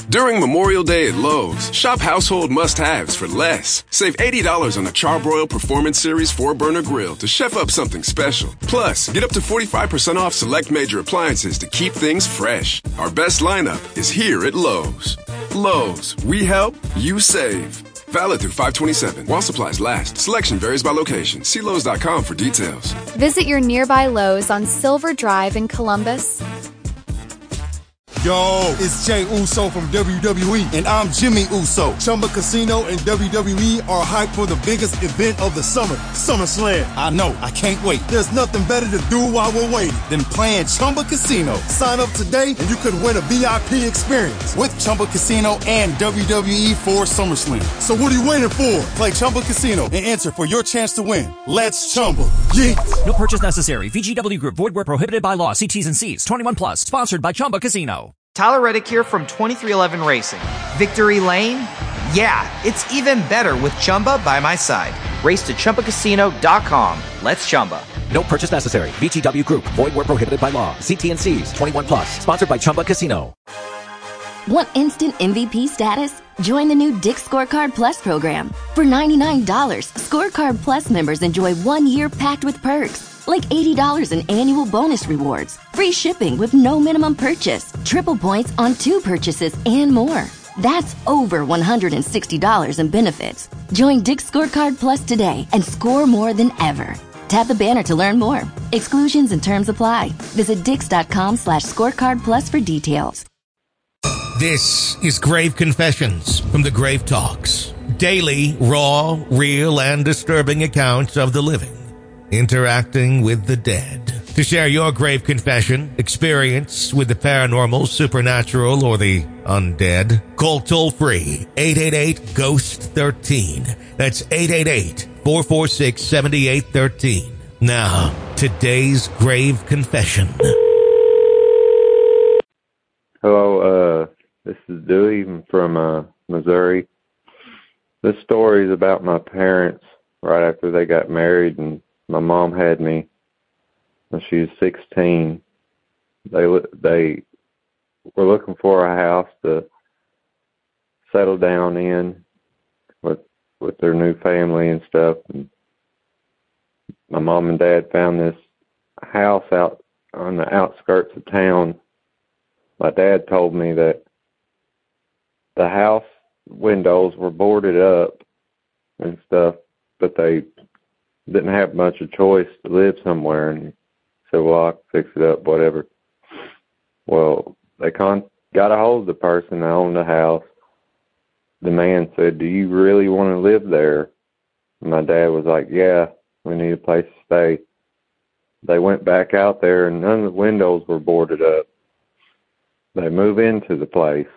During Memorial Day at Lowe's, shop household must-haves for less. Save $80 on the Charbroil Performance Series 4-burner grill to chef up something special. Plus, get up to 45% off select major appliances to keep things fresh. Our best lineup is here at Lowe's. Lowe's, we help, you save. Valid through 5/27 while supplies last. Selection varies by location. See Lowe's.com for details. Visit your nearby Lowe's on Silver Drive in Columbus. Yo, it's Jay Uso from WWE, and I'm Jimmy Uso. Chumba Casino and WWE are hyped for the biggest event of the summer, SummerSlam. I know, I can't wait. There's nothing better to do while we're waiting than playing Chumba Casino. Sign up today and you could win a VIP experience with Chumba Casino and WWE for SummerSlam. So what are you waiting for? Play Chumba Casino and enter for your chance to win. Let's Chumba. Yeah. No purchase necessary. VGW Group. Void where prohibited by law. See T's and C's. 21 plus. Sponsored by Chumba Casino. Tyler Reddick here from 2311 Racing. Victory Lane? Yeah, it's even better with Chumba by my side. Race to ChumbaCasino.com. Let's Chumba. No purchase necessary. VGW Group. Void where prohibited by law. See T's and C's. 21 plus. Sponsored by Chumba Casino. Want instant MVP status? Join the new Dick's Scorecard Plus program. For $99, Scorecard Plus members enjoy 1 year packed with perks. Like $80 in annual bonus rewards, free shipping with no minimum purchase, triple points on 2 purchases, and more. That's over $160 in benefits. Join Dick's Scorecard Plus today and score more than ever. Tap the banner to learn more. Exclusions and terms apply. Visit dix.com/scorecard plus for details. This is Grave Confessions from the Grave Talks. Daily, raw, real, and disturbing accounts of the living interacting with the dead. To share your grave confession, experience with the paranormal, supernatural, or the undead, call toll-free 888-GHOST-13. That's 888-446-7813. Now, today's grave confession. Hello, this is Dewey from Missouri. This story is about my parents right after they got married, and my mom had me when she was 16. They were looking for a house to settle down in with their new family and stuff. And my mom and dad found this house out on the outskirts of town. My dad told me that the house windows were boarded up and stuff, but they didn't have much of a choice to live somewhere, and said, well, I'll fix it up, whatever. Well, they got a hold of the person that owned the house. The man said, do you really want to live there? And my dad was like, yeah, we need a place to stay. They went back out there, and none of the windows were boarded up. They moved into the place.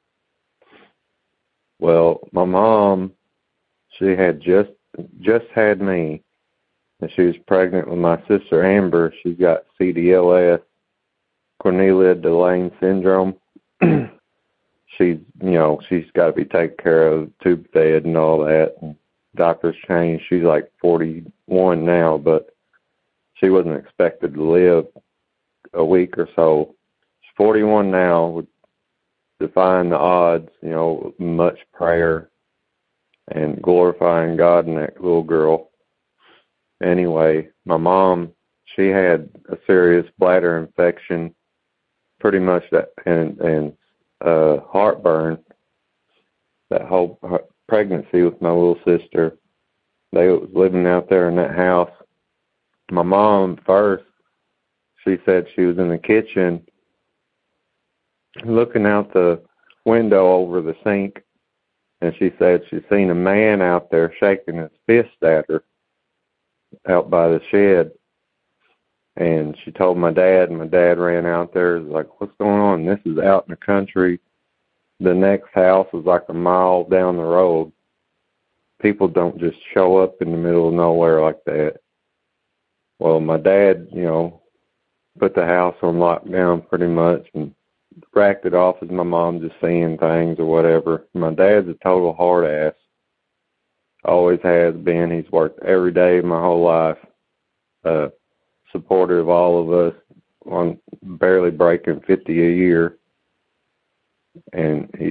Well, my mom, she had just had me, and she was pregnant with my sister Amber. She's got CDLS, Cornelia de Lange syndrome. She's got to be taken care of, tube fed and all that. And doctors changed. She's like 41 now, but she wasn't expected to live a week or so. She's 41 now, with defying the odds, much prayer and glorifying God in that little girl. Anyway, my mom, she had a serious bladder infection, pretty much that, and heartburn. That whole pregnancy with my little sister, they was living out there in that house. My mom first, she said she was in the kitchen looking out the window over the sink, and she said she seen a man out there shaking his fist at her out by the shed. And she told my dad, and my dad ran out there. He was like, what's going on? This is out in the country. The next house is like a mile down the road. People don't just show up in the middle of nowhere like that. Well, my dad, put the house on lockdown pretty much and racked it off as my mom just seeing things or whatever. My dad's a total hard ass. Always has been. He's worked every day my whole life. Supportive of all of us, on barely breaking 50 a year. And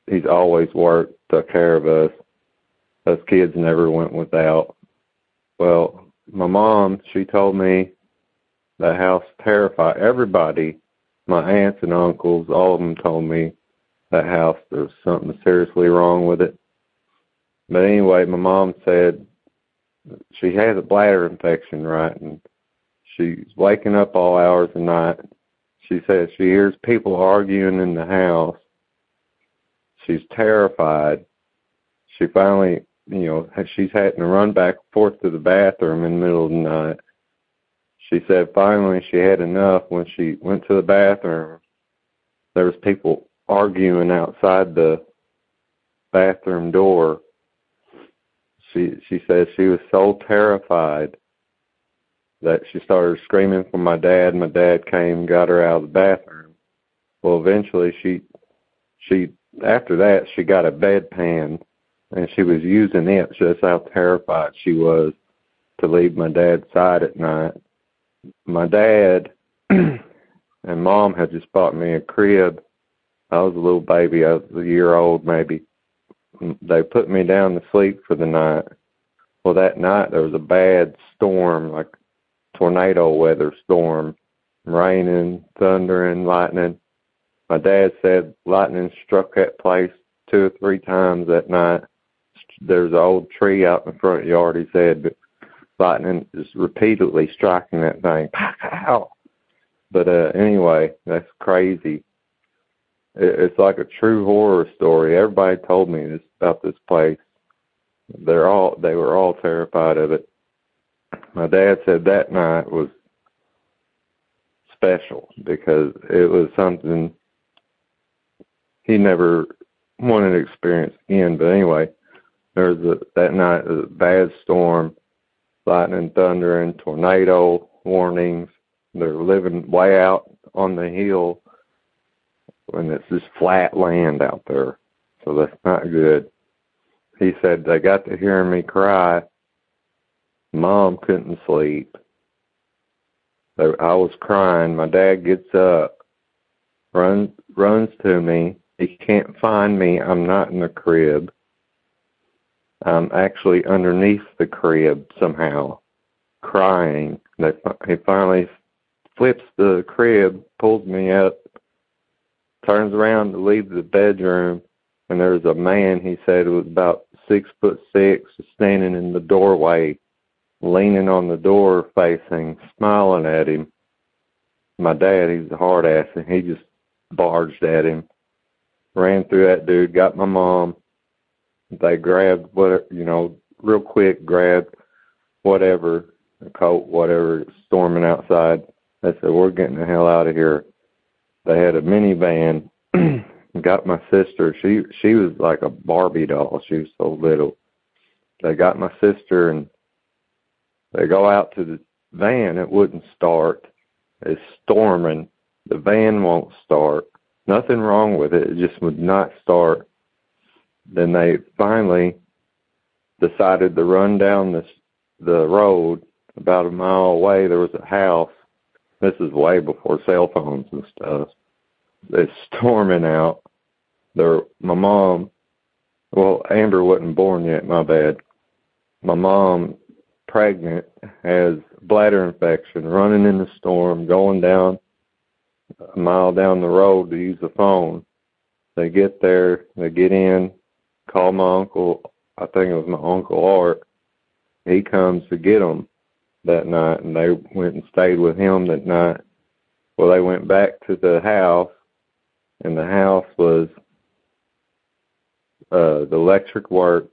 he's always worked, took care of us. Us kids never went without. Well, my mom, she told me the house terrified everybody. My aunts and uncles, all of them told me that house, there was something seriously wrong with it. But anyway, my mom said she has a bladder infection, right? And she's waking up all hours of the night. She says she hears people arguing in the house. She's terrified. She finally, she's had to run back and forth to the bathroom in the middle of the night. She said finally she had enough. When she went to the bathroom, there was people arguing outside the bathroom door. She said she was so terrified that she started screaming for my dad. My dad came and got her out of the bathroom. Well, eventually she after that, she got a bedpan, and she was using it. Just how terrified she was to leave my dad's side at night. My dad and Mom had just bought me a crib. I was a little baby. I was a year old maybe. They put me down to sleep for the night. Well, that night there was a bad storm, like tornado weather storm, raining, thundering, lightning. My dad said lightning struck that place 2 or 3 times that night. There's an old tree out in the front yard, he said, but lightning is repeatedly striking that thing. Pow! But anyway, that's crazy. It's like a true horror story. Everybody told me this about this place. They were all terrified of it. My dad said that night was special because it was something he never wanted to experience again. But anyway, there was that night a bad storm, lightning, thunder, and tornado warnings. They're living way out on the hill, and it's just flat land out there, so that's not good. He said they got to hearing me cry. Mom couldn't sleep. I was crying. My dad gets up, runs to me. He can't find me. I'm not in the crib. I'm actually underneath the crib somehow, crying. He finally flips the crib, pulls me up, turns around to leave the bedroom, and there's a man, he said, who was about 6'6", standing in the doorway, leaning on the door facing, smiling at him. My dad, he's a hard ass, and he just barged at him, ran through that dude, got my mom. They grabbed real quick, grabbed whatever, a coat, whatever, storming outside. They said, we're getting the hell out of here. They had a minivan, got my sister. She was like a Barbie doll. She was so little. They got my sister, and they go out to the van. It wouldn't start. It's storming. The van won't start. Nothing wrong with it. It just would not start. Then they finally decided to run down the road. About a mile away, there was a house. This is way before cell phones and stuff. It's storming out. My mom, Amber wasn't born yet, my bad. My mom, pregnant, has bladder infection, running in the storm, going down a mile down the road to use the phone. They get there, they get in, call my uncle, I think it was my Uncle Art. He comes to get them that night, and they went and stayed with him that night. Well, they went back to the house, and the house was, the electric worked,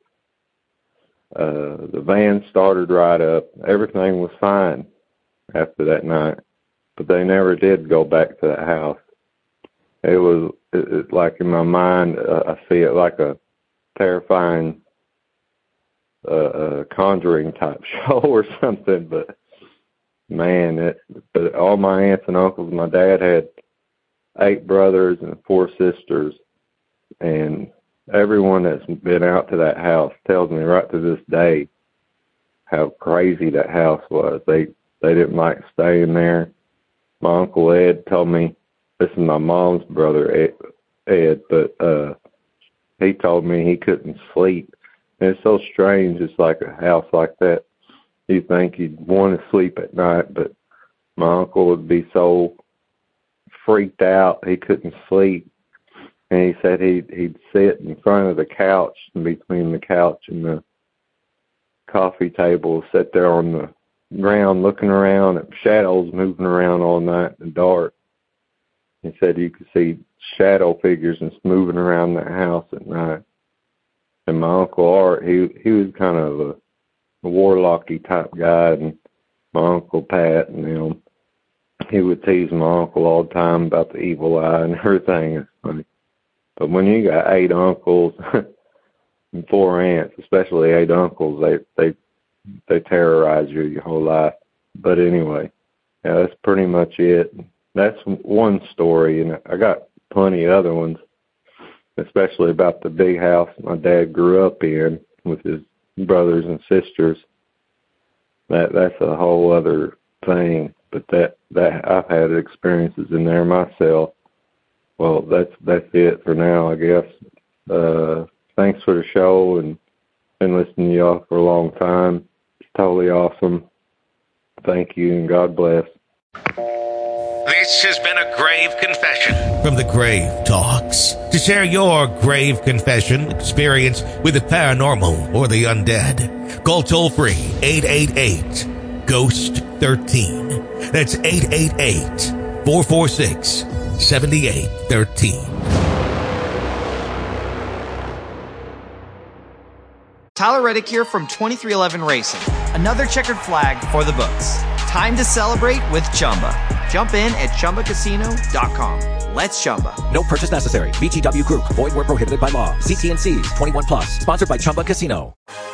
the van started right up, everything was fine after that night, but they never did go back to that house. It's like in my mind, I see it like a terrifying Conjuring type show or something, but man, but all my aunts and uncles, my dad had 8 brothers and 4 sisters, and everyone that's been out to that house tells me right to this day how crazy that house was. They didn't like staying there. My Uncle Ed told me, this is my mom's brother, Ed, but he told me he couldn't sleep. And it's so strange. It's like a house like that. You think you'd want to sleep at night, but my uncle would be so freaked out he couldn't sleep. And he said he'd sit in front of the couch, and between the couch and the coffee table, sit there on the ground looking around at shadows moving around all night in the dark. He said you could see shadow figures just moving around that house at night. And my Uncle Art, he was kind of a warlocky type guy, and my Uncle Pat and them, he would tease my uncle all the time about the evil eye and everything. It's funny. But when you got 8 uncles and 4 aunts, especially 8 uncles, they terrorize you your whole life. But anyway, yeah, that's pretty much it. That's one story, and I got plenty of other ones, especially about the big house my dad grew up in with his brothers and sisters. That's a whole other thing. But that I've had experiences in there myself. Well, that's it for now, I guess. Thanks for the show, and been listening to y'all for a long time. It's totally awesome. Thank you, and God bless. This has been a grave confession from the Grave Talks. To share your grave confession experience with the paranormal or the undead, call toll-free 888-GHOST-13. That's 888-446-7813. Tyler Reddick here from 2311 Racing. Another checkered flag for the books. Time to celebrate with Chumba. Jump in at ChumbaCasino.com. Let's Chumba. No purchase necessary. VGW Group. Void where prohibited by law. See T&Cs. 21 plus. Sponsored by Chumba Casino.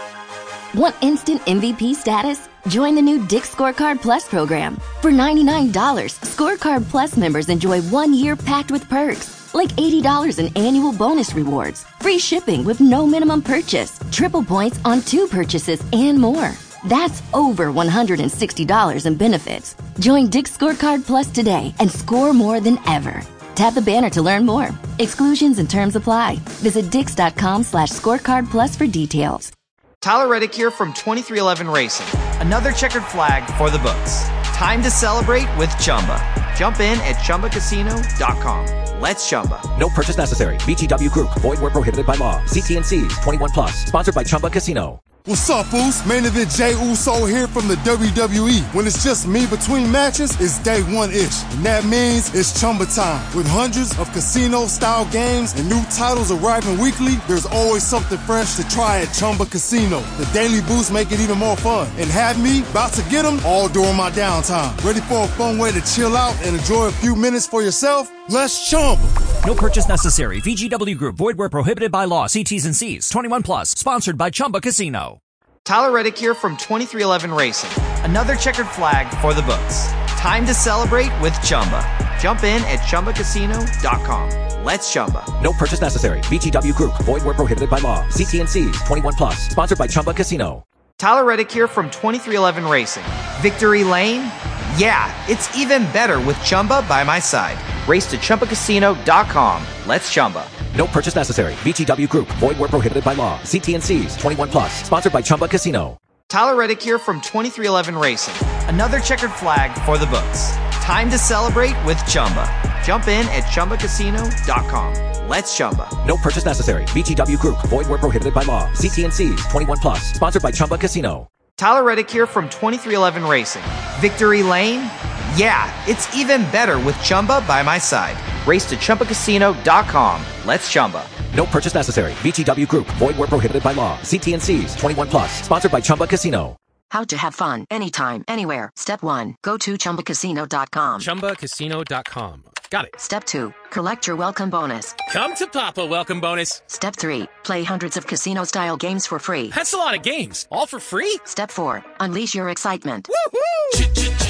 Want instant MVP status? Join the new Dick's Scorecard Plus program. For $99, Scorecard Plus members enjoy 1 year packed with perks, like $80 in annual bonus rewards, free shipping with no minimum purchase, triple points on 2 purchases, and more. That's over $160 in benefits. Join Dick's Scorecard Plus today and score more than ever. Tap the banner to learn more. Exclusions and terms apply. Visit Dix.com/scorecard plus for details. Tyler Reddick here from 2311 Racing. Another checkered flag for the books. Time to celebrate with Chumba. Jump in at ChumbaCasino.com. Let's Chumba. No purchase necessary. VGW Group. Void where prohibited by law. See T&Cs. 21 plus. Sponsored by Chumba Casino. What's up, Boost? Main event Jey Uso here from the WWE. When it's just me between matches, it's day one-ish. And that means it's Chumba time. With hundreds of casino-style games and new titles arriving weekly, there's always something fresh to try at Chumba Casino. The daily boosts make it even more fun. And have me about to get them all during my downtime. Ready for a fun way to chill out and enjoy a few minutes for yourself? Let's Chumba. No purchase necessary. VGW Group. Void where prohibited by law. See T's and C's. 21 plus. Sponsored by Chumba Casino. Tyler Reddick here from 2311 Racing. Another checkered flag for the books. Time to celebrate with Chumba. Jump in at ChumbaCasino.com. Let's Chumba. No purchase necessary. VGW Group. Void where prohibited by law. See T&Cs. 21 plus. Sponsored by Chumba Casino. Tyler Reddick here from 2311 Racing. Victory Lane? Yeah, it's even better with Chumba by my side. Race to ChumbaCasino.com. Let's Chumba. No purchase necessary. VGW Group. Void where prohibited by law. See T&Cs. 21 plus. Sponsored by Chumba Casino. Tyler Reddick here from 2311 Racing. Another checkered flag for the books. Time to celebrate with Chumba. Jump in at ChumbaCasino.com. Let's Chumba. No purchase necessary. VGW Group. Void where prohibited by law. See T&Cs. 21 plus. Sponsored by Chumba Casino. Tyler Reddick here from 2311 Racing. Victory Lane? Yeah, it's even better with Chumba by my side. Race to ChumbaCasino.com. Let's Chumba. No purchase necessary. VGW Group. Void where prohibited by law. See T&Cs. 21 plus. Sponsored by Chumba Casino. How to have fun anytime, anywhere. Step 1. Go to ChumbaCasino.com. ChumbaCasino.com. Got it. Step 2. Collect your welcome bonus. Come to Papa welcome bonus. Step 3. Play hundreds of casino-style games for free. That's a lot of games. All for free? Step 4. Unleash your excitement. Woohoo!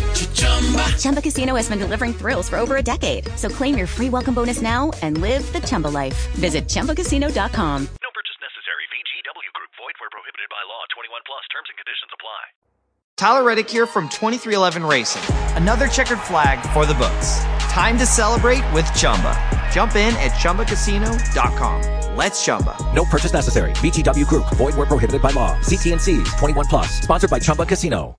Chumba Casino has been delivering thrills for over a decade. So claim your free welcome bonus now and live the Chumba life. Visit ChumbaCasino.com. No purchase necessary. VGW Group. Void where prohibited by law. 21 plus. Terms and conditions apply. Tyler Reddick here from 2311 Racing. Another checkered flag for the books. Time to celebrate with Chumba. Jump in at ChumbaCasino.com. Let's Chumba. No purchase necessary. VGW Group. Void where prohibited by law. See T&Cs. 21 plus. Sponsored by Chumba Casino.